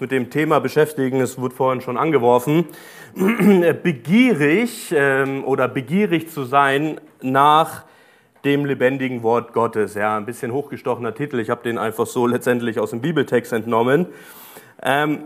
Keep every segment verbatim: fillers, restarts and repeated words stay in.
mit dem Thema beschäftigen. Es wurde vorhin schon angeworfen. Begierig ähm, oder begierig zu sein nach dem lebendigen Wort Gottes. Ja, ein bisschen hochgestochener Titel. Ich habe den einfach so letztendlich aus dem Bibeltext entnommen. Ähm,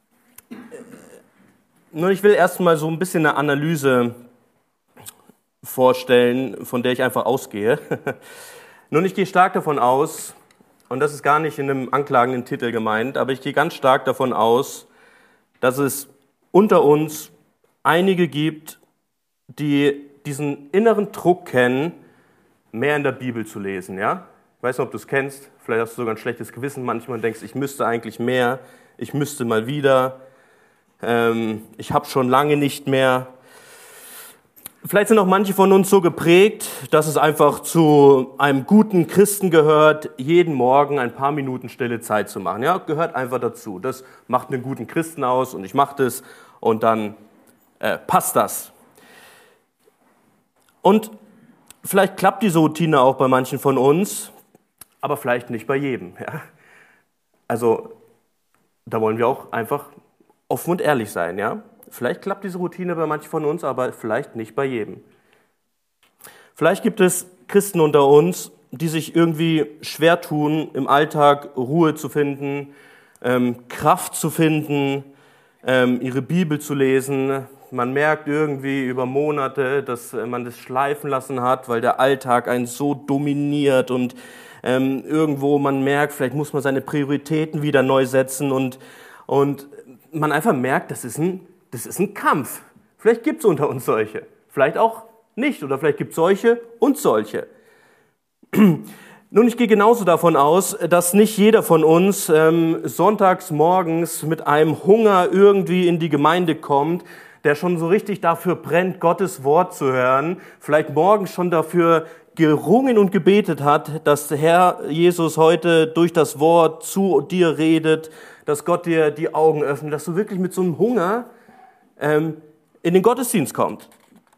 nur ich will erstmal so ein bisschen eine Analyse vorstellen, von der ich einfach ausgehe. Nun, ich gehe stark davon aus, und das ist gar nicht in einem anklagenden Titel gemeint, aber ich gehe ganz stark davon aus, dass es unter uns einige gibt, die diesen inneren Druck kennen, mehr in der Bibel zu lesen. Ja? Ich weiß nicht, ob du es kennst, vielleicht hast du sogar ein schlechtes Gewissen manchmal und denkst, ich müsste eigentlich mehr, ich müsste mal wieder, ähm, ich habe schon lange nicht mehr. Vielleicht sind auch manche von uns so geprägt, dass es einfach zu einem guten Christen gehört, jeden Morgen ein paar Minuten stille Zeit zu machen. Ja, gehört einfach dazu. Das macht einen guten Christen aus und ich mache das und dann äh, passt das. Und vielleicht klappt diese Routine auch bei manchen von uns, aber vielleicht nicht bei jedem. Ja? Also da wollen wir auch einfach offen und ehrlich sein, ja. Vielleicht klappt diese Routine bei manchen von uns, aber vielleicht nicht bei jedem. Vielleicht gibt es Christen unter uns, die sich irgendwie schwer tun, im Alltag Ruhe zu finden, ähm, Kraft zu finden, ähm, ihre Bibel zu lesen. Man merkt irgendwie über Monate, dass man das schleifen lassen hat, weil der Alltag einen so dominiert und ähm, irgendwo man merkt, vielleicht muss man seine Prioritäten wieder neu setzen und, und man einfach merkt, das ist ein Das ist ein Kampf. Vielleicht gibt es unter uns solche, vielleicht auch nicht oder vielleicht gibt es solche und solche. Nun, ich gehe genauso davon aus, dass nicht jeder von uns ähm, sonntags morgens mit einem Hunger irgendwie in die Gemeinde kommt, der schon so richtig dafür brennt, Gottes Wort zu hören, vielleicht morgens schon dafür gerungen und gebetet hat, dass der Herr Jesus heute durch das Wort zu dir redet, dass Gott dir die Augen öffnet, dass du wirklich mit so einem Hunger in den Gottesdienst kommt.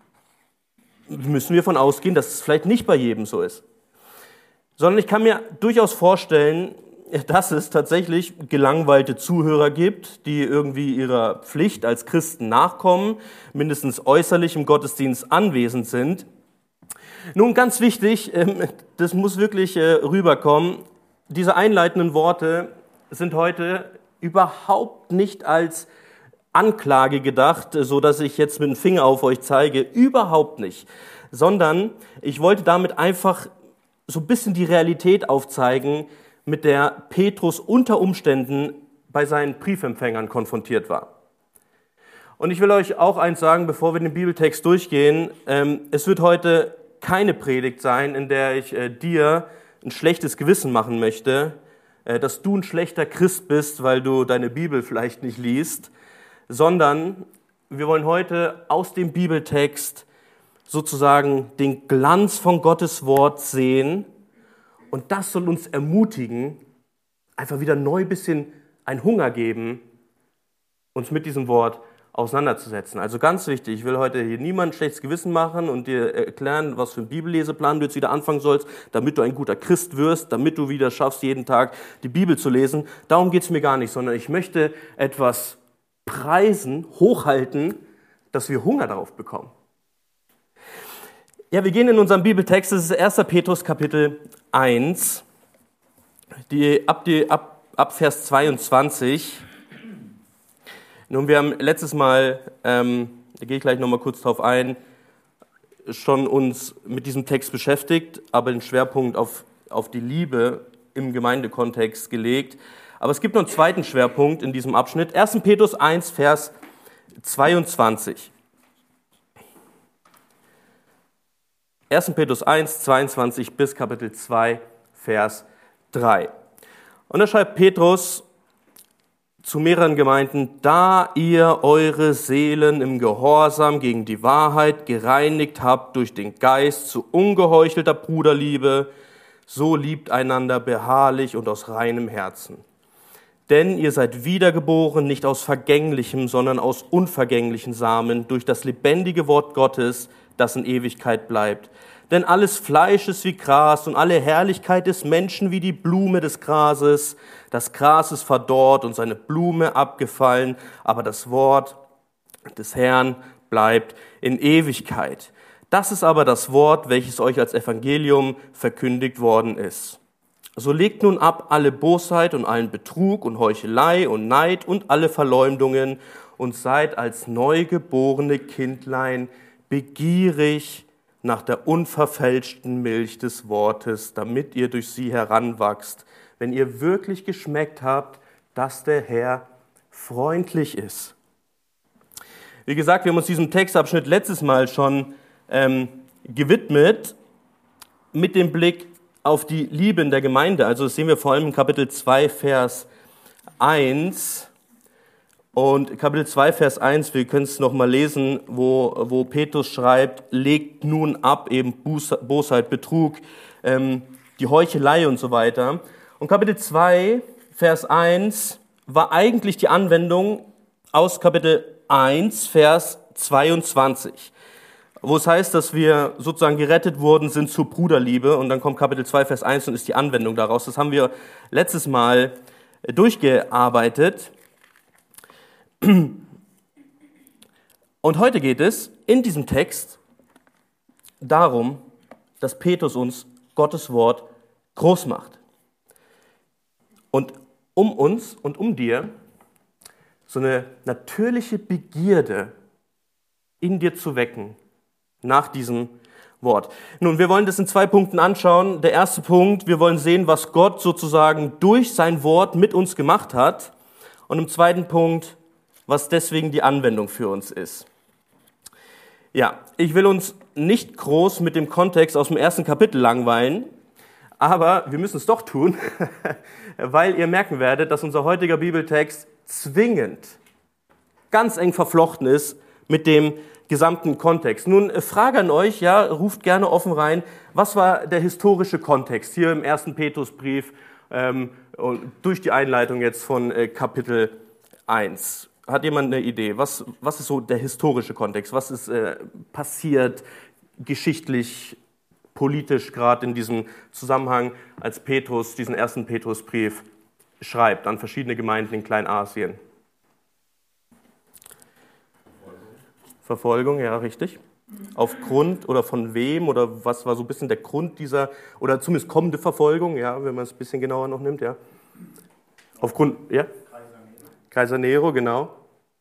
Müssen wir davon ausgehen, dass es vielleicht nicht bei jedem so ist. Sondern ich kann mir durchaus vorstellen, dass es tatsächlich gelangweilte Zuhörer gibt, die irgendwie ihrer Pflicht als Christen nachkommen, mindestens äußerlich im Gottesdienst anwesend sind. Nun, ganz wichtig, das muss wirklich rüberkommen, diese einleitenden Worte sind heute überhaupt nicht als Anklage gedacht, so dass ich jetzt mit dem Finger auf euch zeige, überhaupt nicht, sondern ich wollte damit einfach so ein bisschen die Realität aufzeigen, mit der Petrus unter Umständen bei seinen Briefempfängern konfrontiert war. Und ich will euch auch eins sagen, bevor wir den Bibeltext durchgehen, ähm, es wird heute keine Predigt sein, in der ich äh, dir ein schlechtes Gewissen machen möchte, äh, dass du ein schlechter Christ bist, weil du deine Bibel vielleicht nicht liest, sondern wir wollen heute aus dem Bibeltext sozusagen den Glanz von Gottes Wort sehen und das soll uns ermutigen, einfach wieder neu ein bisschen einen Hunger geben, uns mit diesem Wort auseinanderzusetzen. Also ganz wichtig, ich will heute hier niemand schlechtes Gewissen machen und dir erklären, was für einen Bibelleseplan du jetzt wieder anfangen sollst, damit du ein guter Christ wirst, damit du wieder schaffst, jeden Tag die Bibel zu lesen. Darum geht es mir gar nicht, sondern ich möchte etwas preisen, hochhalten, dass wir Hunger darauf bekommen. Ja, wir gehen in unserem Bibeltext, das ist erster Petrus Kapitel eins, die, ab, die, ab, ab Vers zweiundzwanzig. Nun, wir haben letztes Mal, ähm, da gehe ich gleich nochmal kurz drauf ein, schon uns mit diesem Text beschäftigt, aber den Schwerpunkt auf, auf die Liebe im Gemeindekontext gelegt. Aber es gibt noch einen zweiten Schwerpunkt in diesem Abschnitt. erster Petrus eins, Vers zweiundzwanzig. erster Petrus eins, zweiundzwanzig bis Kapitel zwei, Vers drei. Und da schreibt Petrus zu mehreren Gemeinden, da ihr eure Seelen im Gehorsam gegen die Wahrheit gereinigt habt durch den Geist zu ungeheuchelter Bruderliebe, so liebt einander beharrlich und aus reinem Herzen. Denn ihr seid wiedergeboren, nicht aus vergänglichem, sondern aus unvergänglichen Samen, durch das lebendige Wort Gottes, das in Ewigkeit bleibt. Denn alles Fleisch ist wie Gras und alle Herrlichkeit des Menschen wie die Blume des Grases. Das Gras ist verdorrt und seine Blume abgefallen, aber das Wort des Herrn bleibt in Ewigkeit. Das ist aber das Wort, welches euch als Evangelium verkündigt worden ist. So legt nun ab alle Bosheit und allen Betrug und Heuchelei und Neid und alle Verleumdungen und seid als neugeborene Kindlein begierig nach der unverfälschten Milch des Wortes, damit ihr durch sie heranwachst, wenn ihr wirklich geschmeckt habt, dass der Herr freundlich ist. Wie gesagt, wir haben uns diesem Textabschnitt letztes Mal schon ähm, gewidmet mit dem Blick auf die Liebe in der Gemeinde. Also das sehen wir vor allem in Kapitel zwei, Vers eins. Und Kapitel zwei, Vers eins, wir können es nochmal lesen, wo, wo Petrus schreibt, legt nun ab, eben Bosheit, Betrug, ähm, die Heuchelei und so weiter. Und Kapitel zwei, Vers eins war eigentlich die Anwendung aus Kapitel eins, Vers zweiundzwanzig, wo es heißt, dass wir sozusagen gerettet worden sind zur Bruderliebe. Und dann kommt Kapitel zwei, Vers eins und ist die Anwendung daraus. Das haben wir letztes Mal durchgearbeitet. Und heute geht es in diesem Text darum, dass Petrus uns Gottes Wort groß macht. Und um uns und um dir so eine natürliche Begierde in dir zu wecken nach diesem Wort. Nun, wir wollen das in zwei Punkten anschauen. Der erste Punkt, wir wollen sehen, was Gott sozusagen durch sein Wort mit uns gemacht hat. Und im zweiten Punkt, was deswegen die Anwendung für uns ist. Ja, ich will uns nicht groß mit dem Kontext aus dem ersten Kapitel langweilen, aber wir müssen es doch tun, weil ihr merken werdet, dass unser heutiger Bibeltext zwingend ganz eng verflochten ist mit dem gesamten Kontext. Nun, Frage an euch, ja, ruft gerne offen rein, was war der historische Kontext hier im ersten Petrusbrief ähm, und durch die Einleitung jetzt von äh, Kapitel eins? Hat jemand eine Idee? Was, was ist so der historische Kontext? Was ist äh, passiert geschichtlich, politisch gerade in diesem Zusammenhang, als Petrus diesen ersten Petrusbrief schreibt an verschiedene Gemeinden in Kleinasien? Verfolgung, ja, richtig. Aufgrund oder von wem oder was war so ein bisschen der Grund dieser, oder zumindest kommende Verfolgung, ja, wenn man es ein bisschen genauer noch nimmt, ja. Aufgrund, ja? Kaiser Nero. Kaiser Nero, genau.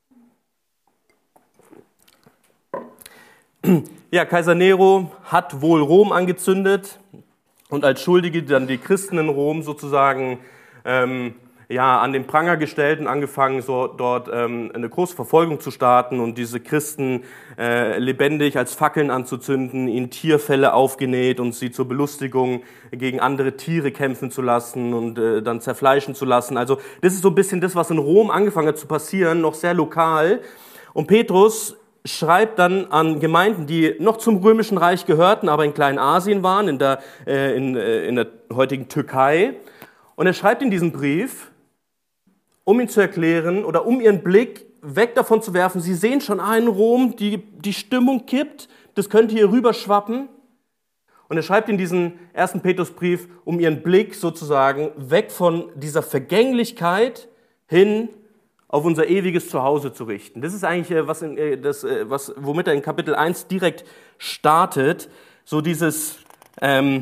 Ja, Kaiser Nero hat wohl Rom angezündet und als Schuldige dann die Christen in Rom sozusagen ähm, ja, an den Pranger gestellt und angefangen, so dort ähm, eine große Verfolgung zu starten und diese Christen äh, lebendig als Fackeln anzuzünden, ihnen Tierfelle aufgenäht und sie zur Belustigung gegen andere Tiere kämpfen zu lassen und äh, dann zerfleischen zu lassen. Also das ist so ein bisschen das, was in Rom angefangen hat zu passieren, noch sehr lokal. Und Petrus schreibt dann an Gemeinden, die noch zum Römischen Reich gehörten, aber in Kleinasien waren, in der, äh, in, äh, in der heutigen Türkei. Und er schreibt in diesem Brief, um ihn zu erklären oder um ihren Blick weg davon zu werfen, sie sehen schon, ah, in Rom, die, die Stimmung kippt, das könnte hier rüberschwappen. Und er schreibt in diesen ersten Petrusbrief, um ihren Blick sozusagen weg von dieser Vergänglichkeit hin auf unser ewiges Zuhause zu richten. Das ist eigentlich was, in, das, was womit er in Kapitel eins direkt startet, so dieses, ähm,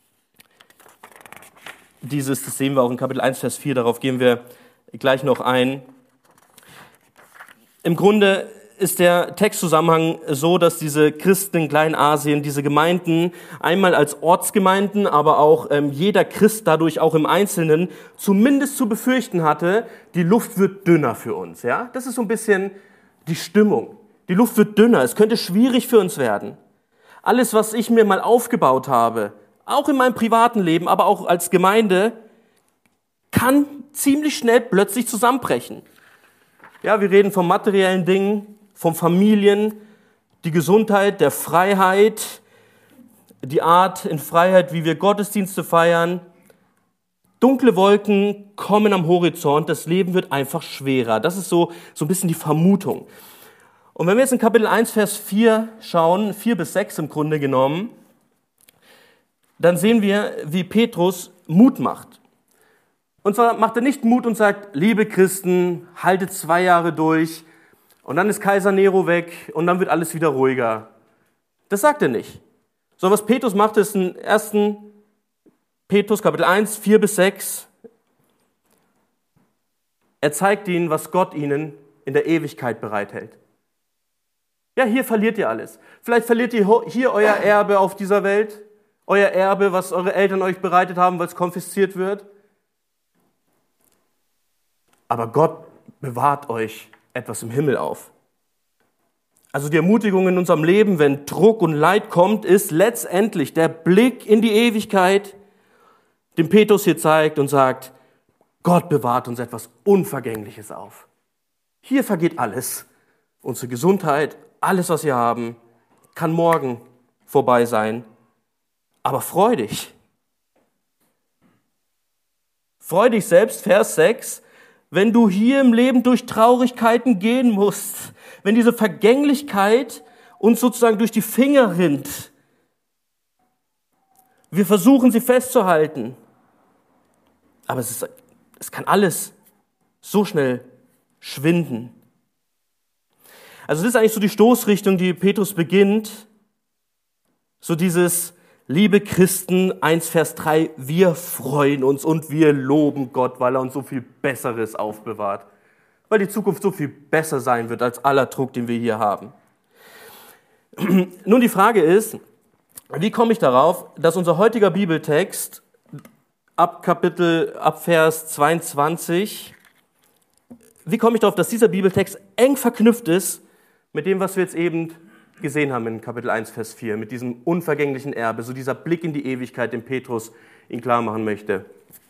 dieses, das sehen wir auch in Kapitel eins, Vers vier, darauf gehen wir gleich noch ein. Im Grunde ist der Textzusammenhang so, dass diese Christen in Kleinasien, diese Gemeinden einmal als Ortsgemeinden, aber auch ähm, jeder Christ dadurch auch im Einzelnen zumindest zu befürchten hatte, die Luft wird dünner für uns. Ja, das ist so ein bisschen die Stimmung. Die Luft wird dünner, es könnte schwierig für uns werden. Alles, was ich mir mal aufgebaut habe, auch in meinem privaten Leben, aber auch als Gemeinde, kann ziemlich schnell plötzlich zusammenbrechen. Ja, wir reden von materiellen Dingen, von Familien, die Gesundheit, der Freiheit, die Art in Freiheit, wie wir Gottesdienste feiern. Dunkle Wolken kommen am Horizont, das Leben wird einfach schwerer. Das ist so, so ein bisschen die Vermutung. Und wenn wir jetzt in Kapitel eins, Vers vier schauen, vier bis sechs im Grunde genommen, dann sehen wir, wie Petrus Mut macht. Und zwar macht er nicht Mut und sagt, liebe Christen, haltet zwei Jahre durch und dann ist Kaiser Nero weg und dann wird alles wieder ruhiger. Das sagt er nicht. Sondern was Petrus macht, ist in ersten Petrus Kapitel eins, vier bis sechs. Er zeigt ihnen, was Gott ihnen in der Ewigkeit bereithält. Ja, hier verliert ihr alles. Vielleicht verliert ihr hier euer Erbe auf dieser Welt, euer Erbe, was eure Eltern euch bereitet haben, weil es konfisziert wird. Aber Gott bewahrt euch etwas im Himmel auf. Also die Ermutigung in unserem Leben, wenn Druck und Leid kommt, ist letztendlich der Blick in die Ewigkeit, den Petrus hier zeigt und sagt, Gott bewahrt uns etwas Unvergängliches auf. Hier vergeht alles. Unsere Gesundheit, alles, was wir haben, kann morgen vorbei sein. Aber freu dich. Freu dich selbst, Vers sechs, wenn du hier im Leben durch Traurigkeiten gehen musst, wenn diese Vergänglichkeit uns sozusagen durch die Finger rinnt. Wir versuchen, sie festzuhalten. Aber es, ist, es kann alles so schnell schwinden. Also das ist eigentlich so die Stoßrichtung, die Petrus beginnt. So dieses, liebe Christen, eins Vers drei, wir freuen uns und wir loben Gott, weil er uns so viel Besseres aufbewahrt. Weil die Zukunft so viel besser sein wird als aller Druck, den wir hier haben. Nun die Frage ist, wie komme ich darauf, dass unser heutiger Bibeltext ab Kapitel, ab Vers zweiundzwanzig, wie komme ich darauf, dass dieser Bibeltext eng verknüpft ist mit dem, was wir jetzt eben gesehen haben in Kapitel eins, Vers vier, mit diesem unvergänglichen Erbe, so dieser Blick in die Ewigkeit, den Petrus ihn klar machen möchte.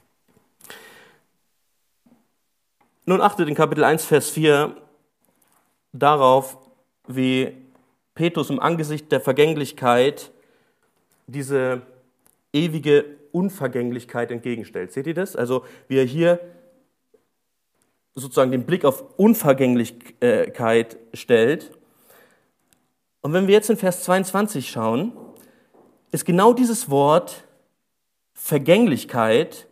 Nun achtet in Kapitel eins, Vers vier darauf, wie Petrus im Angesicht der Vergänglichkeit diese ewige Unvergänglichkeit entgegenstellt. Seht ihr das? Also wie er hier sozusagen den Blick auf Unvergänglichkeit stellt. Und wenn wir jetzt in Vers zweiundzwanzig schauen, ist genau dieses Wort Vergänglichkeit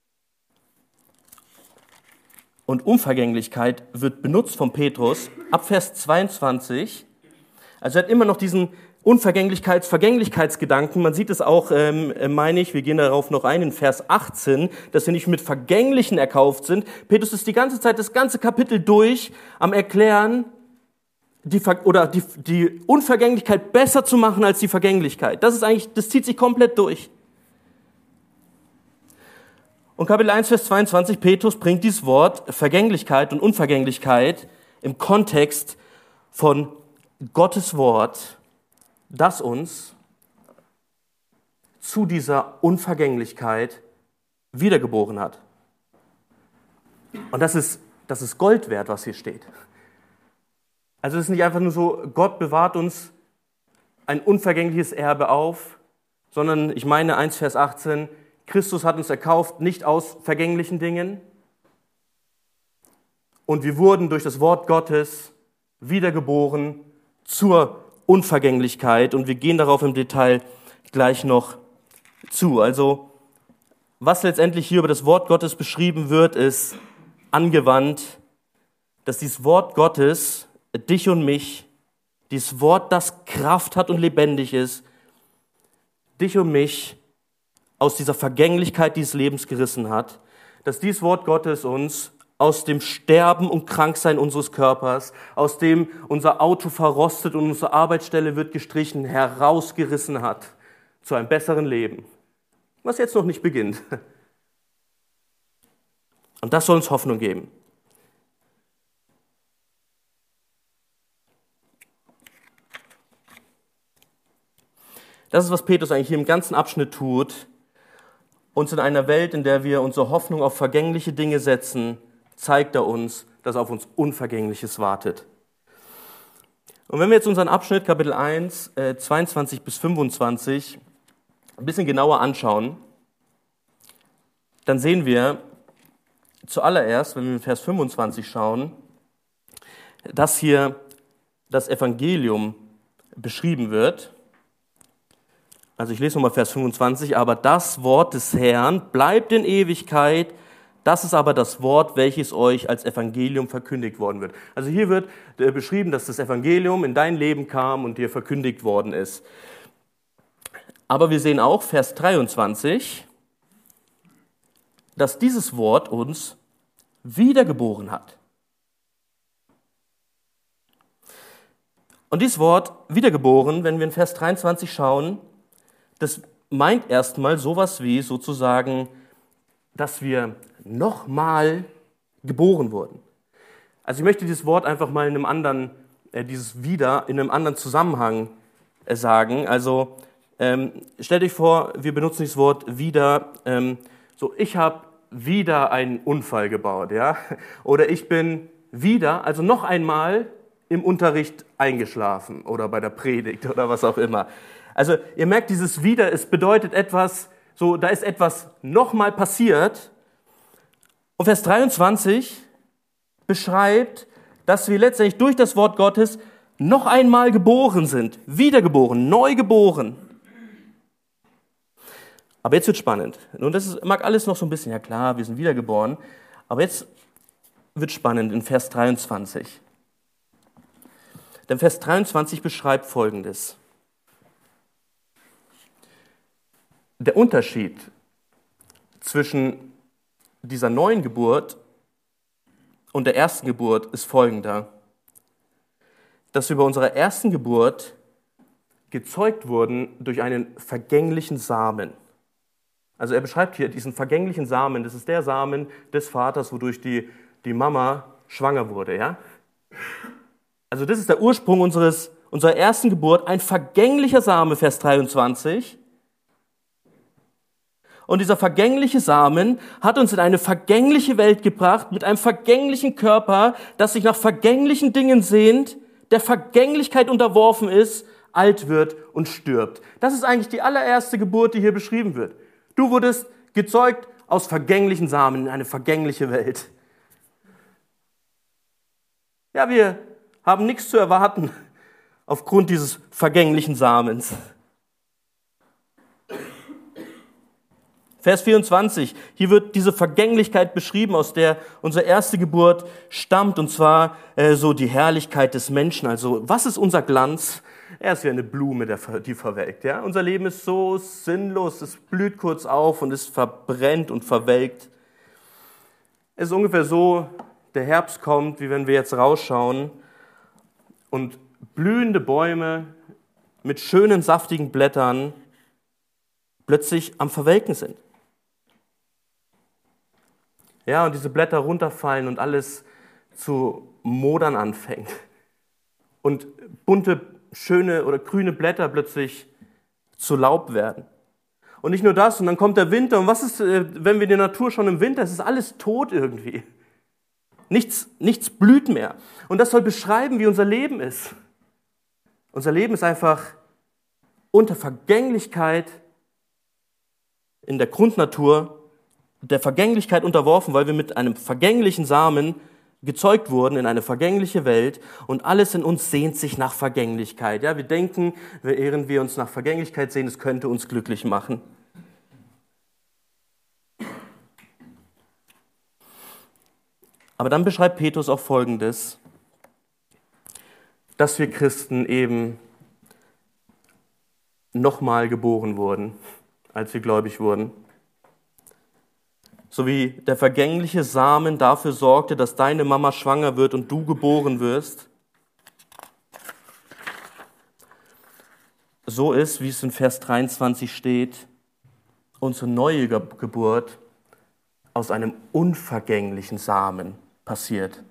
und Unvergänglichkeit wird benutzt von Petrus ab Vers zweiundzwanzig. Also er hat immer noch diesen Unvergänglichkeits-, Vergänglichkeitsgedanken. Man sieht es auch, ähm, meine ich, wir gehen darauf noch ein, in Vers achtzehn, dass wir nicht mit Vergänglichen erkauft sind. Petrus ist die ganze Zeit, das ganze Kapitel durch, am Erklären, die, oder die, die Unvergänglichkeit besser zu machen als die Vergänglichkeit. Das ist eigentlich, das zieht sich komplett durch. Und Kapitel eins, Vers zweiundzwanzig, Petrus bringt dieses Wort Vergänglichkeit und Unvergänglichkeit im Kontext von Gottes Wort, das uns zu dieser Unvergänglichkeit wiedergeboren hat. Und das ist, das ist Gold wert, was hier steht. Also es ist nicht einfach nur so, Gott bewahrt uns ein unvergängliches Erbe auf, sondern ich meine eins Vers achtzehn, Christus hat uns erkauft, nicht aus vergänglichen Dingen. Und wir wurden durch das Wort Gottes wiedergeboren zur Unvergänglichkeit. Und wir gehen darauf im Detail gleich noch zu. Also was letztendlich hier über das Wort Gottes beschrieben wird, ist angewandt, dass dieses Wort Gottes dich und mich, dieses Wort, das Kraft hat und lebendig ist, dich und mich aus dieser Vergänglichkeit dieses Lebens gerissen hat, dass dieses Wort Gottes uns aus dem Sterben und Kranksein unseres Körpers, aus dem unser Auto verrostet und unsere Arbeitsstelle wird gestrichen, herausgerissen hat zu einem besseren Leben, was jetzt noch nicht beginnt. Und das soll uns Hoffnung geben. Das ist, was Petrus eigentlich hier im ganzen Abschnitt tut. Uns in einer Welt, in der wir unsere Hoffnung auf vergängliche Dinge setzen, zeigt er uns, dass auf uns Unvergängliches wartet. Und wenn wir jetzt unseren Abschnitt, Kapitel eins, äh, zweiundzwanzig bis fünfundzwanzig, ein bisschen genauer anschauen, dann sehen wir zuallererst, wenn wir in Vers fünfundzwanzig schauen, dass hier das Evangelium beschrieben wird. Also ich lese nochmal Vers fünfundzwanzig, aber das Wort des Herrn bleibt in Ewigkeit, Das ist aber das Wort, welches euch als Evangelium verkündigt worden wird. Also hier wird äh, beschrieben, dass das Evangelium in dein Leben kam und dir verkündigt worden ist. Aber wir sehen auch, Vers dreiundzwanzig, dass dieses Wort uns wiedergeboren hat. Und dieses Wort wiedergeboren, wenn wir in Vers dreiundzwanzig schauen, das meint erstmal sowas wie sozusagen, dass wir nochmal geboren wurden. Also ich möchte dieses Wort einfach mal in einem anderen, äh, dieses wieder in einem anderen Zusammenhang äh, sagen. Also ähm, stellt euch vor, wir benutzen dieses Wort wieder, ähm, so ich habe wieder einen Unfall gebaut, ja, oder ich bin wieder, also noch einmal im Unterricht eingeschlafen oder bei der Predigt oder was auch immer. Also ihr merkt, dieses wieder, es bedeutet etwas, so da ist etwas nochmal passiert. Und Vers dreiundzwanzig beschreibt, dass wir letztendlich durch das Wort Gottes noch einmal geboren sind, wiedergeboren, neu geboren. Aber jetzt wird spannend. Nun, das ist, mag alles noch so ein bisschen, ja klar, wir sind wiedergeboren, aber jetzt wird spannend in Vers dreiundzwanzig. Denn Vers dreiundzwanzig beschreibt Folgendes. Der Unterschied zwischen dieser neuen Geburt und der ersten Geburt ist folgender, dass wir bei unserer ersten Geburt gezeugt wurden durch einen vergänglichen Samen. Also er beschreibt hier diesen vergänglichen Samen, das ist der Samen des Vaters, wodurch die, die Mama schwanger wurde. Ja? Also das ist der Ursprung unseres, unserer ersten Geburt, ein vergänglicher Same, Vers dreiundzwanzig. Und dieser vergängliche Samen hat uns in eine vergängliche Welt gebracht, mit einem vergänglichen Körper, das sich nach vergänglichen Dingen sehnt, der Vergänglichkeit unterworfen ist, alt wird und stirbt. Das ist eigentlich die allererste Geburt, die hier beschrieben wird. Du wurdest gezeugt aus vergänglichen Samen in eine vergängliche Welt. Ja, wir haben nichts zu erwarten aufgrund dieses vergänglichen Samens. Vers vierundzwanzig, hier wird diese Vergänglichkeit beschrieben, aus der unsere erste Geburt stammt, und zwar äh, so die Herrlichkeit des Menschen. Also was ist unser Glanz? Er ist wie eine Blume, die verwelkt. Ja? Unser Leben ist so sinnlos, es blüht kurz auf und es verbrennt und verwelkt. Es ist ungefähr so, der Herbst kommt, wie wenn wir jetzt rausschauen und blühende Bäume mit schönen, saftigen Blättern plötzlich am Verwelken sind. Ja, und diese Blätter runterfallen und alles zu modern anfängt. Und bunte, schöne oder grüne Blätter plötzlich zu Laub werden. Und nicht nur das, und dann kommt der Winter. Und was ist, wenn wir in der Natur schon im Winter, es ist alles tot irgendwie. Nichts, nichts blüht mehr. Und das soll beschreiben, wie unser Leben ist. Unser Leben ist einfach unter Vergänglichkeit in der Grundnatur, der Vergänglichkeit unterworfen, weil wir mit einem vergänglichen Samen gezeugt wurden in eine vergängliche Welt, und alles in uns sehnt sich nach Vergänglichkeit. Ja, wir denken, während wir uns nach Vergänglichkeit sehen, es könnte uns glücklich machen. Aber dann beschreibt Petrus auch Folgendes, dass wir Christen eben nochmal geboren wurden, als wir gläubig wurden. So wie der vergängliche Samen dafür sorgte, dass deine Mama schwanger wird und du geboren wirst, so ist, wie es in Vers dreiundzwanzig steht, unsere neue Geburt aus einem unvergänglichen Samen passiert.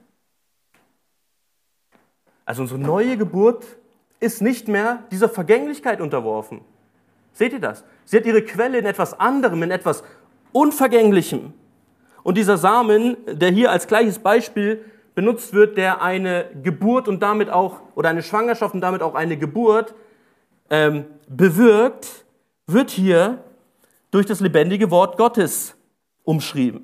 Also unsere neue Geburt ist nicht mehr dieser Vergänglichkeit unterworfen. Seht ihr das? Sie hat ihre Quelle in etwas anderem, in etwas Unvergänglichem. Und dieser Samen, der hier als gleiches Beispiel benutzt wird, der eine Geburt und damit auch, oder eine Schwangerschaft und damit auch eine Geburt ähm, bewirkt, wird hier durch das lebendige Wort Gottes umschrieben.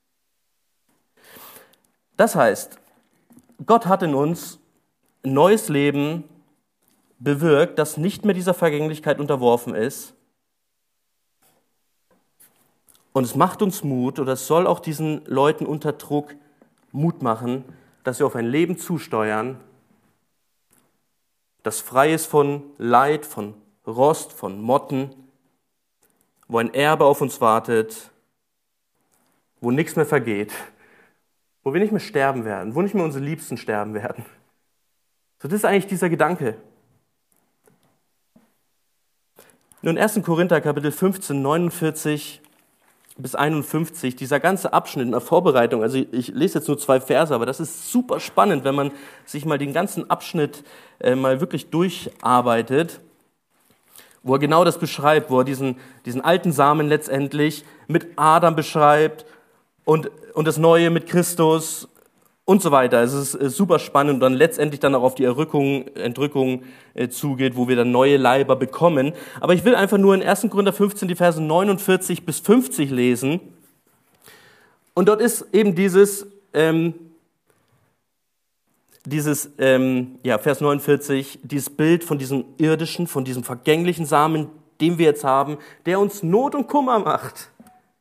Das heißt, Gott hat in uns ein neues Leben bewirkt, das nicht mehr dieser Vergänglichkeit unterworfen ist. Und es macht uns Mut, oder es soll auch diesen Leuten unter Druck Mut machen, dass wir auf ein Leben zusteuern, das frei ist von Leid, von Rost, von Motten, wo ein Erbe auf uns wartet, wo nichts mehr vergeht, wo wir nicht mehr sterben werden, wo nicht mehr unsere Liebsten sterben werden. So, das ist eigentlich dieser Gedanke. Nun, erster Korinther, Kapitel fünfzehn, neunundvierzig bis einundfünfzig, dieser ganze Abschnitt in der Vorbereitung, also ich lese jetzt nur zwei Verse, aber das ist super spannend, wenn man sich mal den ganzen Abschnitt äh, mal wirklich durcharbeitet, wo er genau das beschreibt, wo er diesen, diesen alten Samen letztendlich mit Adam beschreibt und, und das Neue mit Christus und so weiter. Es ist äh, super spannend und dann letztendlich dann auch auf die Errückung, Entrückung äh, zugeht, wo wir dann neue Leiber bekommen. Aber ich will einfach nur in erster Korinther fünfzehn die Verse neunundvierzig bis fünfzig lesen. Und dort ist eben dieses, ähm, dieses ähm, ja, Vers neunundvierzig, dieses Bild von diesem irdischen, von diesem vergänglichen Samen, den wir jetzt haben, der uns Not und Kummer macht.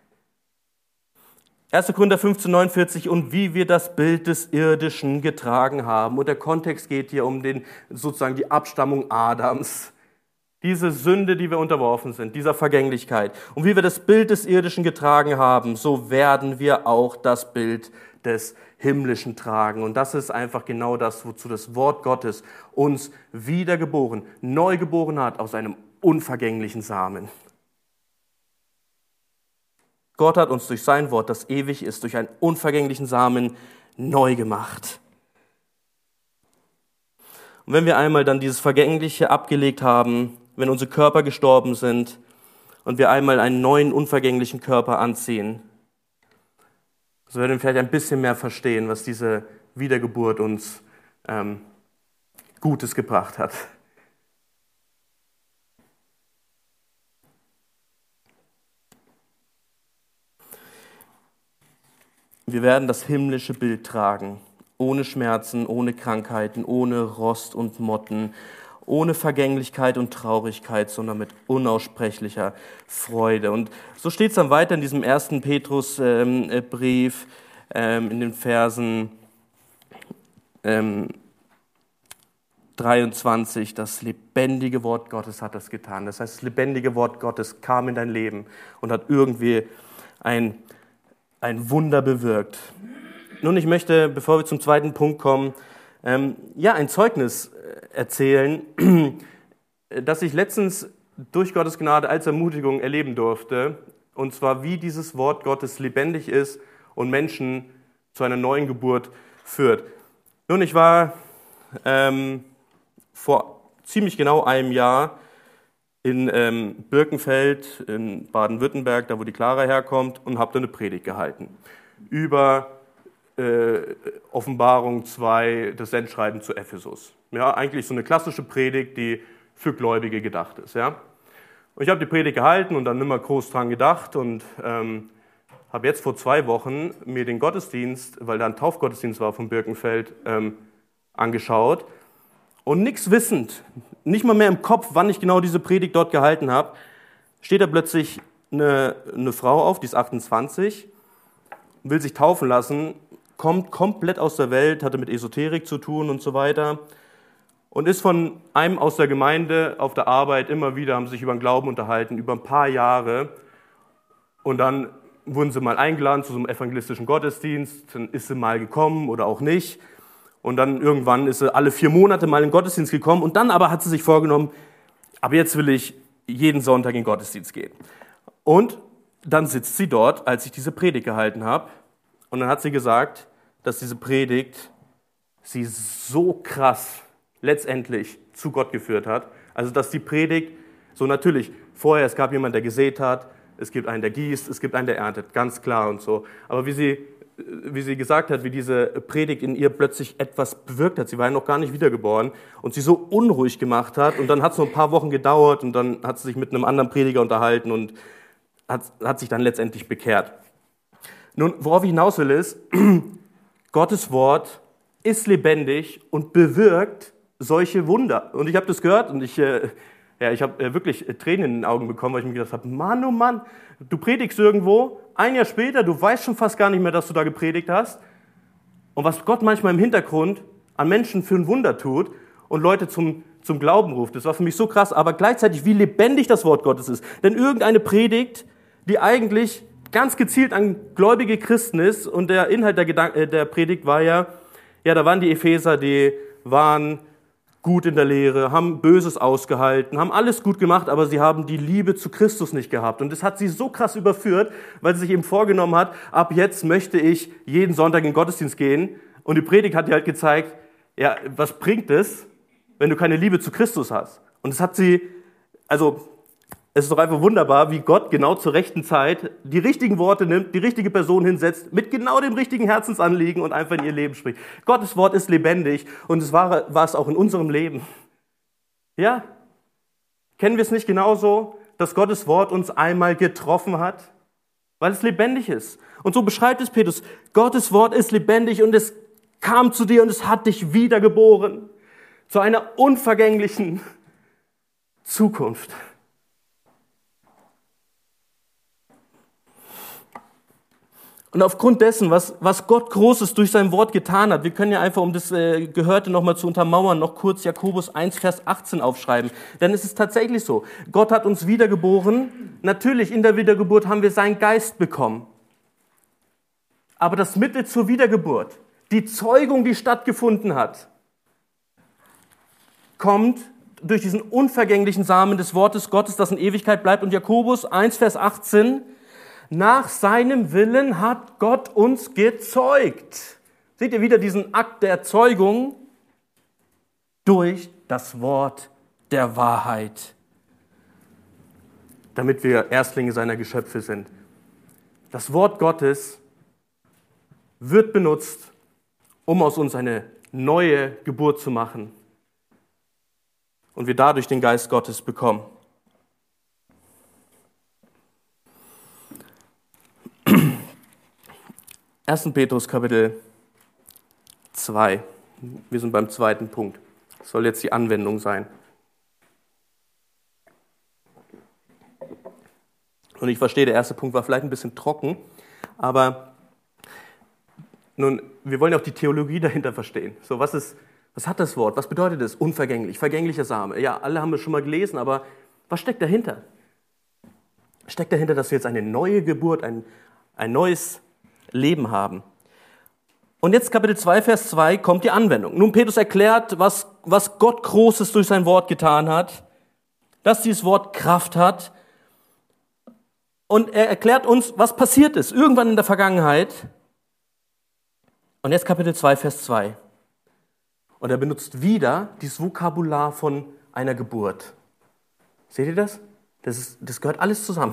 erster Korinther fünfzehn, neunundvierzig, und wie wir das Bild des Irdischen getragen haben. Und der Kontext geht hier um den, sozusagen die Abstammung Adams. Diese Sünde, die wir unterworfen sind, dieser Vergänglichkeit. Und wie wir das Bild des Irdischen getragen haben, so werden wir auch das Bild des Himmlischen tragen. Und das ist einfach genau das, wozu das Wort Gottes uns wiedergeboren, neu geboren hat aus einem unvergänglichen Samen. Gott hat uns durch sein Wort, das ewig ist, durch einen unvergänglichen Samen neu gemacht. Und wenn wir einmal dann dieses Vergängliche abgelegt haben, wenn unsere Körper gestorben sind und wir einmal einen neuen, unvergänglichen Körper anziehen, so werden wir vielleicht ein bisschen mehr verstehen, was diese Wiedergeburt uns ähm, Gutes gebracht hat. Wir werden das himmlische Bild tragen, ohne Schmerzen, ohne Krankheiten, ohne Rost und Motten, ohne Vergänglichkeit und Traurigkeit, sondern mit unaussprechlicher Freude. Und so steht es dann weiter in diesem ersten Petrusbrief, ähm, in den Versen ähm, dreiundzwanzig, das lebendige Wort Gottes hat das getan. Das heißt, das lebendige Wort Gottes kam in dein Leben und hat irgendwie ein ein Wunder bewirkt. Nun, ich möchte, bevor wir zum zweiten Punkt kommen, ähm, ja, ein Zeugnis erzählen, das ich letztens durch Gottes Gnade als Ermutigung erleben durfte, und zwar, wie dieses Wort Gottes lebendig ist und Menschen zu einer neuen Geburt führt. Nun, ich war ähm, vor ziemlich genau einem Jahr in ähm, Birkenfeld in Baden-Württemberg, da wo die Clara herkommt, und habe da eine Predigt gehalten über äh, Offenbarung zwei, das Sendschreiben zu Ephesus. Ja, eigentlich so eine klassische Predigt, die für Gläubige gedacht ist. Ja? Und ich habe die Predigt gehalten und dann nimmer groß dran gedacht und ähm, habe jetzt vor zwei Wochen mir den Gottesdienst, weil da ein Taufgottesdienst war von Birkenfeld, ähm, angeschaut. Und nichts wissend, nicht mal mehr im Kopf, wann ich genau diese Predigt dort gehalten habe, steht da plötzlich eine, eine Frau auf, die ist achtundzwanzig, will sich taufen lassen, kommt komplett aus der Welt, hatte mit Esoterik zu tun und so weiter und ist von einem aus der Gemeinde auf der Arbeit immer wieder, haben sich über den Glauben unterhalten, über ein paar Jahre, und dann wurden sie mal eingeladen zu so einem evangelistischen Gottesdienst, dann ist sie mal gekommen oder auch nicht. Und dann irgendwann ist sie alle vier Monate mal in den Gottesdienst gekommen. Und dann aber hat sie sich vorgenommen, ab jetzt will ich jeden Sonntag in den Gottesdienst gehen. Und dann sitzt sie dort, als ich diese Predigt gehalten habe. Und dann hat sie gesagt, dass diese Predigt sie so krass letztendlich zu Gott geführt hat. Also dass die Predigt, so natürlich, vorher, es gab jemanden, der gesät hat, es gibt einen, der gießt, es gibt einen, der erntet, ganz klar und so. Aber wie sie wie sie gesagt hat, wie diese Predigt in ihr plötzlich etwas bewirkt hat. Sie war ja noch gar nicht wiedergeboren und sie so unruhig gemacht hat. Und dann hat es nur ein paar Wochen gedauert und dann hat sie sich mit einem anderen Prediger unterhalten und hat, hat sich dann letztendlich bekehrt. Nun, worauf ich hinaus will ist, Gottes Wort ist lebendig und bewirkt solche Wunder. Und ich habe das gehört und ich äh, Ja, ich habe äh, wirklich äh, Tränen in den Augen bekommen, weil ich mir gedacht habe, Mann, oh Mann, du predigst irgendwo, ein Jahr später, du weißt schon fast gar nicht mehr, dass du da gepredigt hast. Und was Gott manchmal im Hintergrund an Menschen für ein Wunder tut und Leute zum, zum Glauben ruft, das war für mich so krass, aber gleichzeitig, wie lebendig das Wort Gottes ist. Denn irgendeine Predigt, die eigentlich ganz gezielt an gläubige Christen ist, und der Inhalt der, Gedank- äh, der Predigt war ja, ja, da waren die Epheser, die waren gut in der Lehre, haben Böses ausgehalten, haben alles gut gemacht, aber sie haben die Liebe zu Christus nicht gehabt. Und das hat sie so krass überführt, weil sie sich eben vorgenommen hat, ab jetzt möchte ich jeden Sonntag in den Gottesdienst gehen. Und die Predigt hat ihr halt gezeigt, ja, was bringt es, wenn du keine Liebe zu Christus hast? Und das hat sie, also es ist doch einfach wunderbar, wie Gott genau zur rechten Zeit die richtigen Worte nimmt, die richtige Person hinsetzt, mit genau dem richtigen Herzensanliegen und einfach in ihr Leben spricht. Gottes Wort ist lebendig und es war, war es auch in unserem Leben. Ja? Kennen wir es nicht genauso, dass Gottes Wort uns einmal getroffen hat? Weil es lebendig ist. Und so beschreibt es Petrus, Gottes Wort ist lebendig und es kam zu dir und es hat dich wiedergeboren zu einer unvergänglichen Zukunft. Und aufgrund dessen, was, was Gott Großes durch sein Wort getan hat, wir können ja einfach, um das äh, Gehörte nochmal zu untermauern, noch kurz Jakobus eins, Vers achtzehn aufschreiben. Denn es ist tatsächlich so, Gott hat uns wiedergeboren. Natürlich, in der Wiedergeburt haben wir seinen Geist bekommen. Aber das Mittel zur Wiedergeburt, die Zeugung, die stattgefunden hat, kommt durch diesen unvergänglichen Samen des Wortes Gottes, das in Ewigkeit bleibt. Und Jakobus eins, Vers achtzehn, nach seinem Willen hat Gott uns gezeugt. Seht ihr wieder diesen Akt der Zeugung? Durch das Wort der Wahrheit. Damit wir Erstlinge seiner Geschöpfe sind. Das Wort Gottes wird benutzt, um aus uns eine neue Geburt zu machen. Und wir dadurch den Geist Gottes bekommen. erster Petrus Kapitel zwei. Wir sind beim zweiten Punkt. Das soll jetzt die Anwendung sein. Und ich verstehe, der erste Punkt war vielleicht ein bisschen trocken, aber nun, wir wollen ja auch die Theologie dahinter verstehen. So, was ist, was hat das Wort? Was bedeutet es? Unvergänglich, vergänglicher Same. Ja, alle haben es schon mal gelesen, aber was steckt dahinter? Steckt dahinter, dass wir jetzt eine neue Geburt, ein, ein neues Leben haben. Und jetzt Kapitel zwei, Vers zwei kommt die Anwendung. Nun, Petrus erklärt, was, was Gott Großes durch sein Wort getan hat, dass dieses Wort Kraft hat. Und er erklärt uns, was passiert ist, irgendwann in der Vergangenheit. Und jetzt Kapitel zwei, Vers zwei. Und er benutzt wieder dieses Vokabular von einer Geburt. Seht ihr das? Das, ist, das gehört alles zusammen.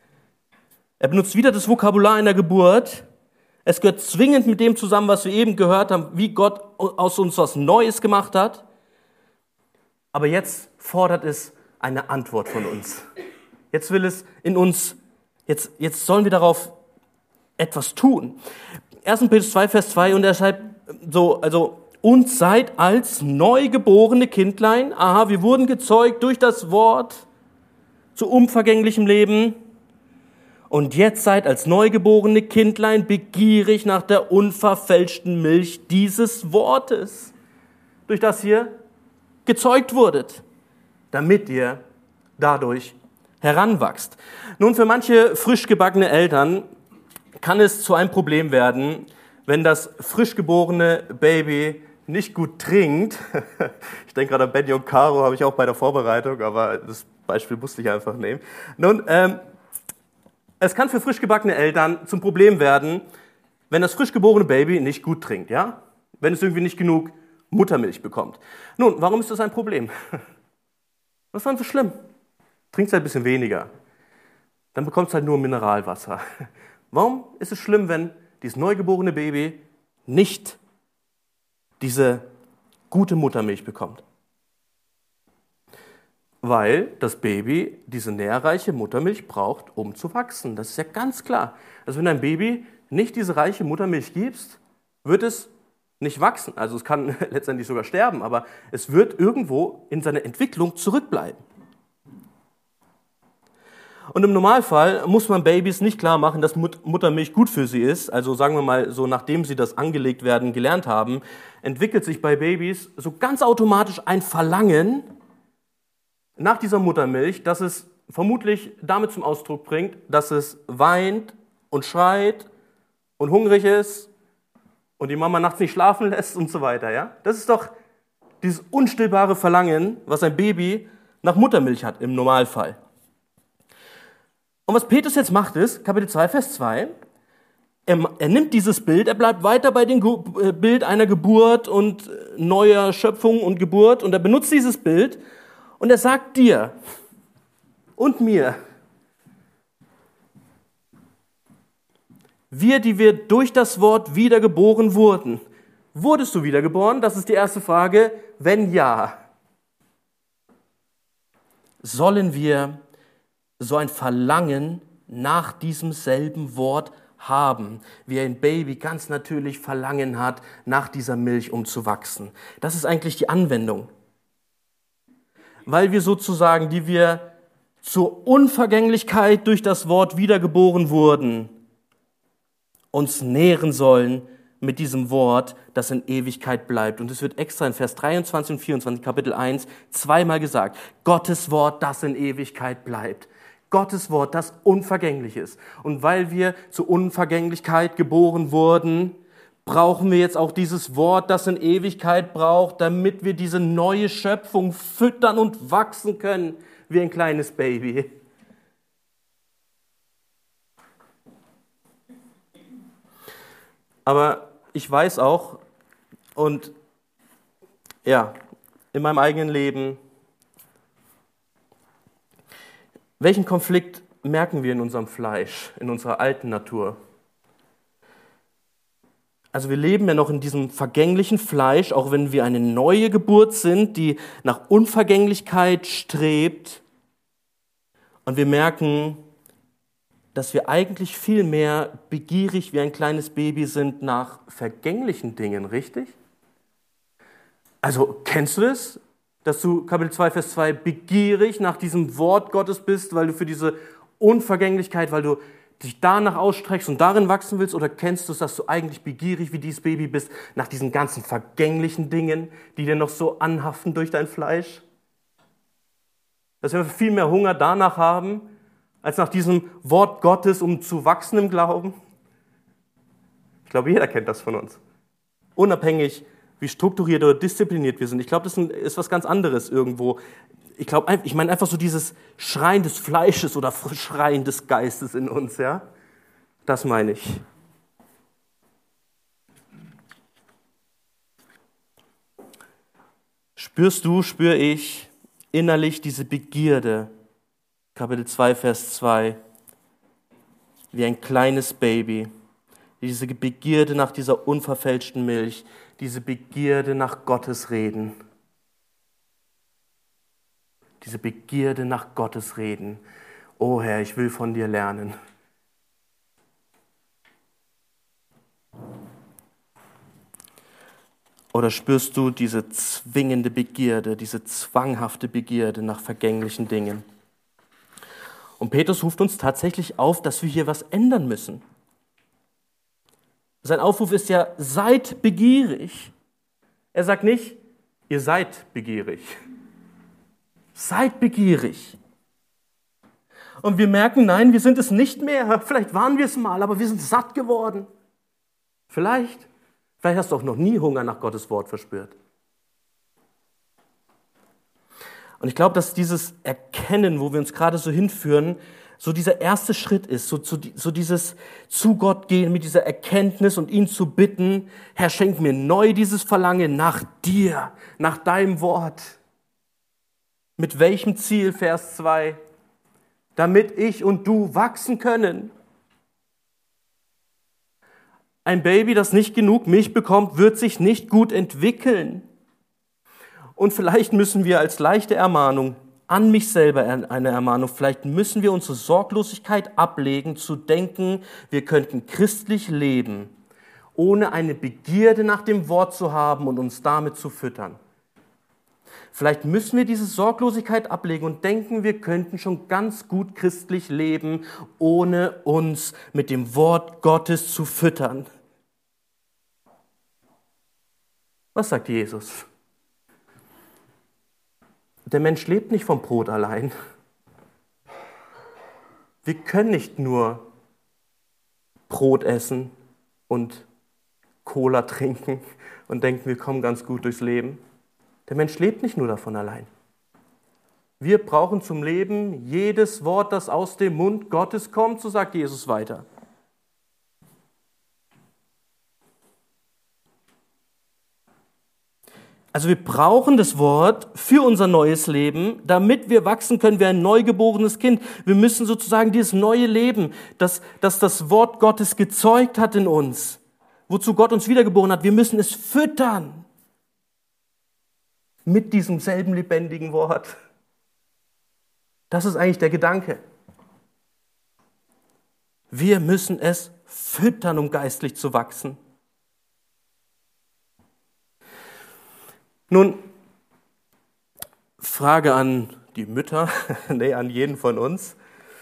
Er benutzt wieder das Vokabular einer Geburt. Es gehört zwingend mit dem zusammen, was wir eben gehört haben, wie Gott aus uns was Neues gemacht hat. Aber jetzt fordert es eine Antwort von uns. Jetzt will es in uns, jetzt, jetzt sollen wir darauf etwas tun. erster Petrus zwei, Vers zwei, und er schreibt so, also, und seid als neugeborene Kindlein, aha, wir wurden gezeugt durch das Wort zu unvergänglichem Leben. Und jetzt seid als neugeborene Kindlein begierig nach der unverfälschten Milch dieses Wortes, durch das ihr gezeugt wurdet, damit ihr dadurch heranwachst. Nun, für manche frisch gebackene Eltern kann es zu einem Problem werden, wenn das frisch geborene Baby nicht gut trinkt. Ich denke gerade an Benny und Caro, habe ich auch bei der Vorbereitung, aber das Beispiel musste ich einfach nehmen. Nun, ähm, es kann für frisch gebackene Eltern zum Problem werden, wenn das frisch geborene Baby nicht gut trinkt, ja? Wenn es irgendwie nicht genug Muttermilch bekommt. Nun, warum ist das ein Problem? Was ist dann so schlimm? Trinkt es halt ein bisschen weniger. Dann bekommt es halt nur Mineralwasser. Warum ist es schlimm, wenn dieses neugeborene Baby nicht diese gute Muttermilch bekommt? Weil das Baby diese nährreiche Muttermilch braucht, um zu wachsen. Das ist ja ganz klar. Also wenn ein Baby nicht diese reiche Muttermilch gibst, wird es nicht wachsen. Also es kann letztendlich sogar sterben, aber es wird irgendwo in seiner Entwicklung zurückbleiben. Und im Normalfall muss man Babys nicht klar machen, dass Mut- Muttermilch gut für sie ist. Also sagen wir mal, so nachdem sie das angelegt werden, gelernt haben, entwickelt sich bei Babys so ganz automatisch ein Verlangen nach dieser Muttermilch, dass es vermutlich damit zum Ausdruck bringt, dass es weint und schreit und hungrig ist und die Mama nachts nicht schlafen lässt und so weiter. Ja? Das ist doch dieses unstillbare Verlangen, was ein Baby nach Muttermilch hat im Normalfall. Und was Petrus jetzt macht ist, Kapitel zwei, Vers zwei, er, er nimmt dieses Bild, er bleibt weiter bei dem Ge- Bild einer Geburt und neuer Schöpfung und Geburt und er benutzt dieses Bild und er sagt dir und mir, wir, die wir durch das Wort wiedergeboren wurden, wurdest du wiedergeboren? Das ist die erste Frage. Wenn ja, sollen wir so ein Verlangen nach diesem selben Wort haben, wie ein Baby ganz natürlich Verlangen hat, nach dieser Milch um zu wachsen. Das ist eigentlich die Anwendung. Weil wir sozusagen, die wir zur Unvergänglichkeit durch das Wort wiedergeboren wurden, uns nähren sollen mit diesem Wort, das in Ewigkeit bleibt. Und es wird extra in Vers dreiundzwanzig und vierundzwanzig, Kapitel eins, zweimal gesagt. Gottes Wort, das in Ewigkeit bleibt. Gottes Wort, das unvergänglich ist. Und weil wir zur Unvergänglichkeit geboren wurden, brauchen wir jetzt auch dieses Wort, das in Ewigkeit braucht, damit wir diese neue Schöpfung füttern und wachsen können wie ein kleines Baby. Aber ich weiß auch, und ja, in meinem eigenen Leben, welchen Konflikt merken wir in unserem Fleisch, in unserer alten Natur? Also wir leben ja noch in diesem vergänglichen Fleisch, auch wenn wir eine neue Geburt sind, die nach Unvergänglichkeit strebt. Und wir merken, dass wir eigentlich viel mehr begierig wie ein kleines Baby sind nach vergänglichen Dingen, richtig? Also kennst du das? Dass du, Kapitel zwei, Vers zwei, begierig nach diesem Wort Gottes bist, weil du für diese Unvergänglichkeit, weil du dich danach ausstreckst und darin wachsen willst? Oder kennst du es, dass du eigentlich begierig wie dieses Baby bist nach diesen ganzen vergänglichen Dingen, die dir noch so anhaften durch dein Fleisch? Dass wir viel mehr Hunger danach haben, als nach diesem Wort Gottes, um zu wachsen im Glauben? Ich glaube, jeder kennt das von uns. Unabhängig, wie strukturiert oder diszipliniert wir sind. Ich glaube, das ist was ganz anderes irgendwo. Ich glaube, ich meine einfach so dieses Schreien des Fleisches oder Schreien des Geistes in uns, ja? Das meine ich. Spürst du, spüre ich innerlich diese Begierde, Kapitel zwei, Vers zwei, wie ein kleines Baby, diese Begierde nach dieser unverfälschten Milch, diese Begierde nach Gottes Reden. Diese Begierde nach Gottes Reden. Oh Herr, ich will von dir lernen. Oder spürst du diese zwingende Begierde, diese zwanghafte Begierde nach vergänglichen Dingen? Und Petrus ruft uns tatsächlich auf, dass wir hier was ändern müssen. Sein Aufruf ist ja, seid begierig. Er sagt nicht, ihr seid begierig. Seid begierig. Und wir merken, nein, wir sind es nicht mehr. Vielleicht waren wir es mal, aber wir sind satt geworden. Vielleicht. Vielleicht hast du auch noch nie Hunger nach Gottes Wort verspürt. Und ich glaube, dass dieses Erkennen, wo wir uns gerade so hinführen, so dieser erste Schritt ist, so, so, so dieses zu Gott gehen mit dieser Erkenntnis und ihn zu bitten, Herr, schenk mir neu dieses Verlangen nach dir, nach deinem Wort. Mit welchem Ziel, Vers zwei? Damit ich und du wachsen können. Ein Baby, das nicht genug Milch bekommt, wird sich nicht gut entwickeln. Und vielleicht müssen wir als leichte Ermahnung, an mich selber eine Ermahnung, vielleicht müssen wir unsere Sorglosigkeit ablegen, zu denken, wir könnten christlich leben, ohne eine Begierde nach dem Wort zu haben und uns damit zu füttern. Vielleicht müssen wir diese Sorglosigkeit ablegen und denken, wir könnten schon ganz gut christlich leben, ohne uns mit dem Wort Gottes zu füttern. Was sagt Jesus? Der Mensch lebt nicht vom Brot allein. Wir können nicht nur Brot essen und Cola trinken und denken, wir kommen ganz gut durchs Leben. Der Mensch lebt nicht nur davon allein. Wir brauchen zum Leben jedes Wort, das aus dem Mund Gottes kommt, so sagt Jesus weiter. Also wir brauchen das Wort für unser neues Leben, damit wir wachsen können wie ein neugeborenes Kind. Wir müssen sozusagen dieses neue Leben, das, das das Wort Gottes gezeugt hat in uns, wozu Gott uns wiedergeboren hat, wir müssen es füttern mit diesem selben lebendigen Wort. Das ist eigentlich der Gedanke. Wir müssen es füttern, um geistlich zu wachsen. Nun, Frage an die Mütter, nee, an jeden von uns.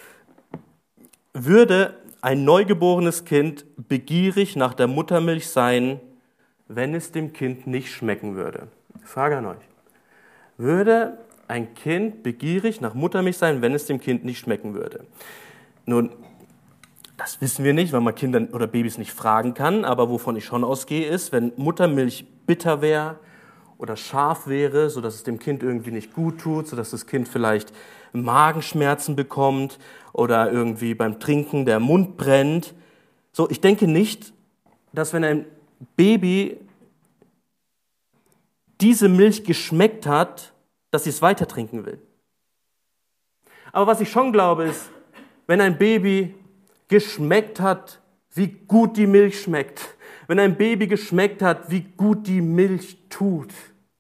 Würde ein neugeborenes Kind begierig nach der Muttermilch sein, wenn es dem Kind nicht schmecken würde? Frage an euch. Würde ein Kind begierig nach Muttermilch sein, wenn es dem Kind nicht schmecken würde? Nun, das wissen wir nicht, weil man Kinder oder Babys nicht fragen kann, aber wovon ich schon ausgehe, ist, wenn Muttermilch bitter wäre oder scharf wäre, sodass es dem Kind irgendwie nicht gut tut, sodass das Kind vielleicht Magenschmerzen bekommt oder irgendwie beim Trinken der Mund brennt. So, ich denke nicht, dass wenn ein Baby diese Milch geschmeckt hat, dass sie es weiter trinken will. Aber was ich schon glaube, ist, wenn ein Baby geschmeckt hat, wie gut die Milch schmeckt, wenn ein Baby geschmeckt hat, wie gut die Milch tut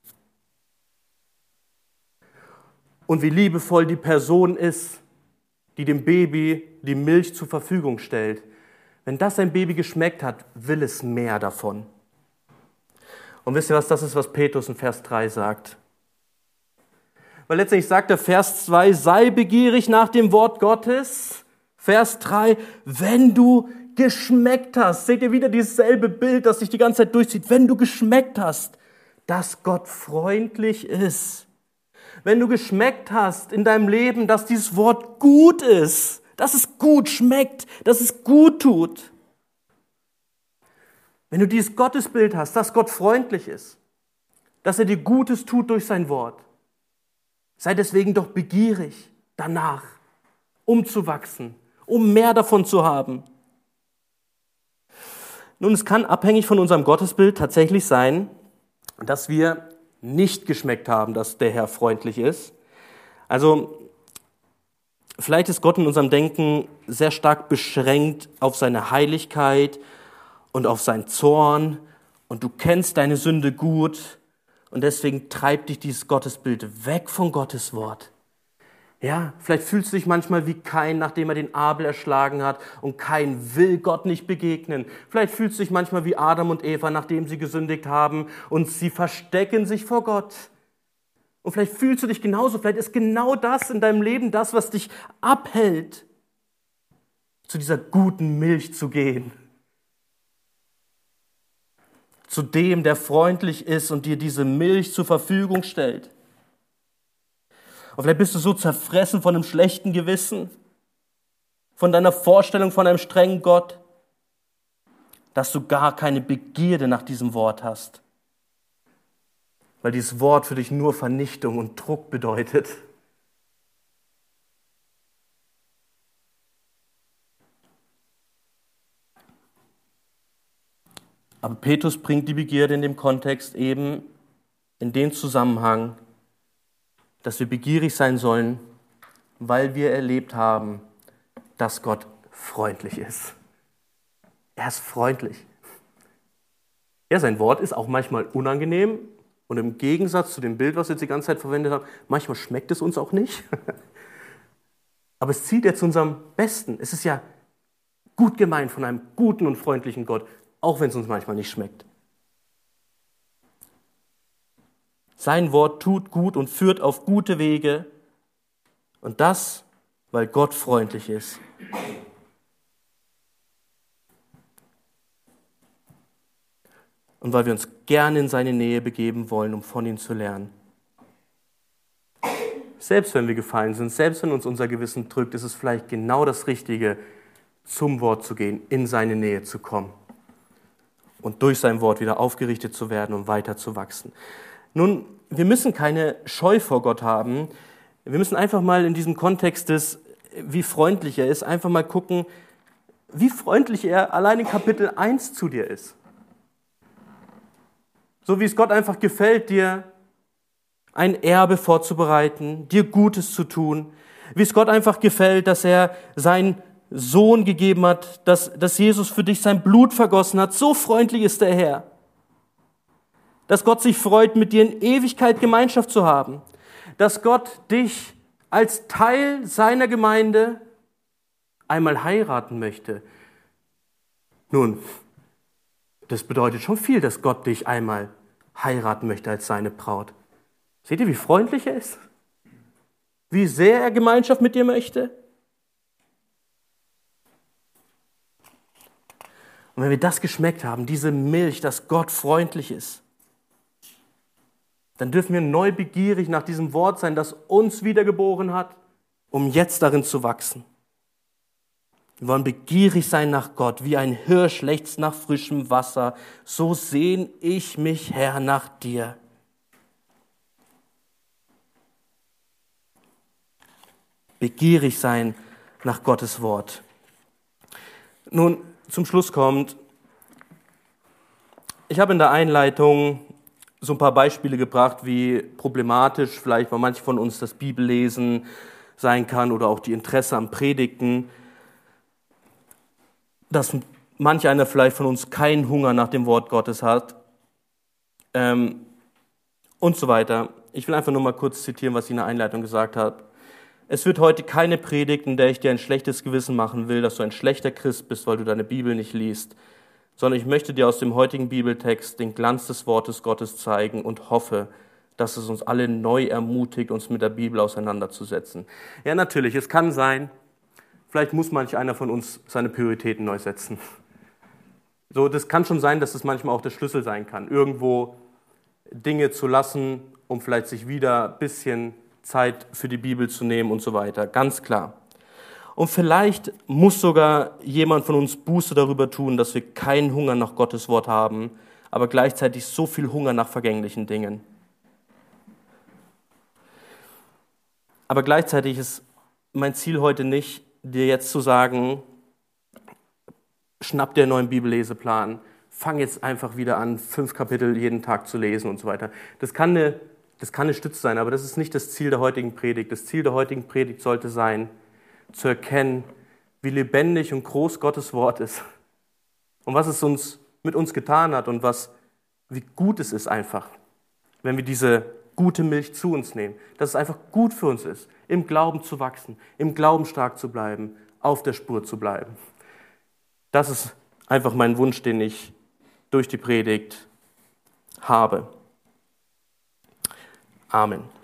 und wie liebevoll die Person ist, die dem Baby die Milch zur Verfügung stellt, wenn das ein Baby geschmeckt hat, will es mehr davon. Und wisst ihr was, das ist, was Petrus in Vers drei sagt. Weil letztendlich sagt der Vers zwei, sei begierig nach dem Wort Gottes. Vers drei, wenn du geschmeckt hast, seht ihr wieder dieses selbe Bild, das sich die ganze Zeit durchzieht, wenn du geschmeckt hast, dass Gott freundlich ist. Wenn du geschmeckt hast in deinem Leben, dass dieses Wort gut ist, dass es gut schmeckt, dass es gut tut. Wenn du dieses Gottesbild hast, dass Gott freundlich ist, dass er dir Gutes tut durch sein Wort, sei deswegen doch begierig danach, um zu wachsen, um mehr davon zu haben. Nun, es kann abhängig von unserem Gottesbild tatsächlich sein, dass wir nicht geschmeckt haben, dass der Herr freundlich ist. Also vielleicht ist Gott in unserem Denken sehr stark beschränkt auf seine Heiligkeit und auf seinen Zorn und du kennst deine Sünde gut und deswegen treibt dich dieses Gottesbild weg von Gottes Wort. Ja, vielleicht fühlst du dich manchmal wie Kain, nachdem er den Abel erschlagen hat und Kain will Gott nicht begegnen. Vielleicht fühlst du dich manchmal wie Adam und Eva, nachdem sie gesündigt haben und sie verstecken sich vor Gott. Und vielleicht fühlst du dich genauso, vielleicht ist genau das in deinem Leben das, was dich abhält, zu dieser guten Milch zu gehen. Zu dem, der freundlich ist und dir diese Milch zur Verfügung stellt. Und vielleicht bist du so zerfressen von einem schlechten Gewissen, von deiner Vorstellung von einem strengen Gott, dass du gar keine Begierde nach diesem Wort hast. Weil dieses Wort für dich nur Vernichtung und Druck bedeutet. Aber Petrus bringt die Begierde in dem Kontext eben in den Zusammenhang, dass wir begierig sein sollen, weil wir erlebt haben, dass Gott freundlich ist. Er ist freundlich. Ja, sein Wort ist auch manchmal unangenehm und im Gegensatz zu dem Bild, was wir jetzt die ganze Zeit verwendet haben, manchmal schmeckt es uns auch nicht. Aber es zielt ja zu unserem Besten. Es ist ja gut gemeint von einem guten und freundlichen Gott, auch wenn es uns manchmal nicht schmeckt. Sein Wort tut gut und führt auf gute Wege. Und das, weil Gott freundlich ist. Und weil wir uns gerne in seine Nähe begeben wollen, um von ihm zu lernen. Selbst wenn wir gefallen sind, selbst wenn uns unser Gewissen drückt, ist es vielleicht genau das Richtige, zum Wort zu gehen, in seine Nähe zu kommen und durch sein Wort wieder aufgerichtet zu werden und weiter zu wachsen. Nun, wir müssen keine Scheu vor Gott haben. Wir müssen einfach mal in diesem Kontext des, wie freundlich er ist, einfach mal gucken, wie freundlich er allein in Kapitel eins zu dir ist. So wie es Gott einfach gefällt, dir ein Erbe vorzubereiten, dir Gutes zu tun. Wie es Gott einfach gefällt, dass er seinen Sohn gegeben hat, dass, dass Jesus für dich sein Blut vergossen hat. So freundlich ist der Herr. Dass Gott sich freut, mit dir in Ewigkeit Gemeinschaft zu haben. Dass Gott dich als Teil seiner Gemeinde einmal heiraten möchte. Nun, das bedeutet schon viel, dass Gott dich einmal heiraten möchte als seine Braut. Seht ihr, wie freundlich er ist? Wie sehr er Gemeinschaft mit dir möchte? Und wenn wir das geschmeckt haben, diese Milch, dass Gott freundlich ist, dann dürfen wir neu begierig nach diesem Wort sein, das uns wiedergeboren hat, um jetzt darin zu wachsen. Wir wollen begierig sein nach Gott, wie ein Hirsch lechzt nach frischem Wasser. So sehne ich mich, Herr, nach dir. Begierig sein nach Gottes Wort. Nun, zum Schluss kommt, ich habe in der Einleitung so ein paar Beispiele gebracht, wie problematisch vielleicht bei manchen von uns das Bibellesen sein kann oder auch die Interesse am Predigten, dass manch einer vielleicht von uns keinen Hunger nach dem Wort Gottes hat ähm, und so weiter. Ich will einfach nur mal kurz zitieren, was ich in der Einleitung gesagt habe. Es wird heute keine Predigt, in der ich dir ein schlechtes Gewissen machen will, dass du ein schlechter Christ bist, weil du deine Bibel nicht liest, sondern ich möchte dir aus dem heutigen Bibeltext den Glanz des Wortes Gottes zeigen und hoffe, dass es uns alle neu ermutigt, uns mit der Bibel auseinanderzusetzen. Ja, natürlich, es kann sein, vielleicht muss manch einer von uns seine Prioritäten neu setzen. So, das kann schon sein, dass es manchmal auch der Schlüssel sein kann, irgendwo Dinge zu lassen, um vielleicht sich wieder ein bisschen Zeit für die Bibel zu nehmen und so weiter, ganz klar. Und vielleicht muss sogar jemand von uns Buße darüber tun, dass wir keinen Hunger nach Gottes Wort haben, aber gleichzeitig so viel Hunger nach vergänglichen Dingen. Aber gleichzeitig ist mein Ziel heute nicht, dir jetzt zu sagen, schnapp dir einen neuen Bibelleseplan, fang jetzt einfach wieder an, fünf Kapitel jeden Tag zu lesen und so weiter. Das kann eine Das kann eine Stütze sein, aber das ist nicht das Ziel der heutigen Predigt. Das Ziel der heutigen Predigt sollte sein, zu erkennen, wie lebendig und groß Gottes Wort ist und was es uns mit uns getan hat und was, wie gut es ist einfach, wenn wir diese gute Milch zu uns nehmen, dass es einfach gut für uns ist, im Glauben zu wachsen, im Glauben stark zu bleiben, auf der Spur zu bleiben. Das ist einfach mein Wunsch, den ich durch die Predigt habe. Amen.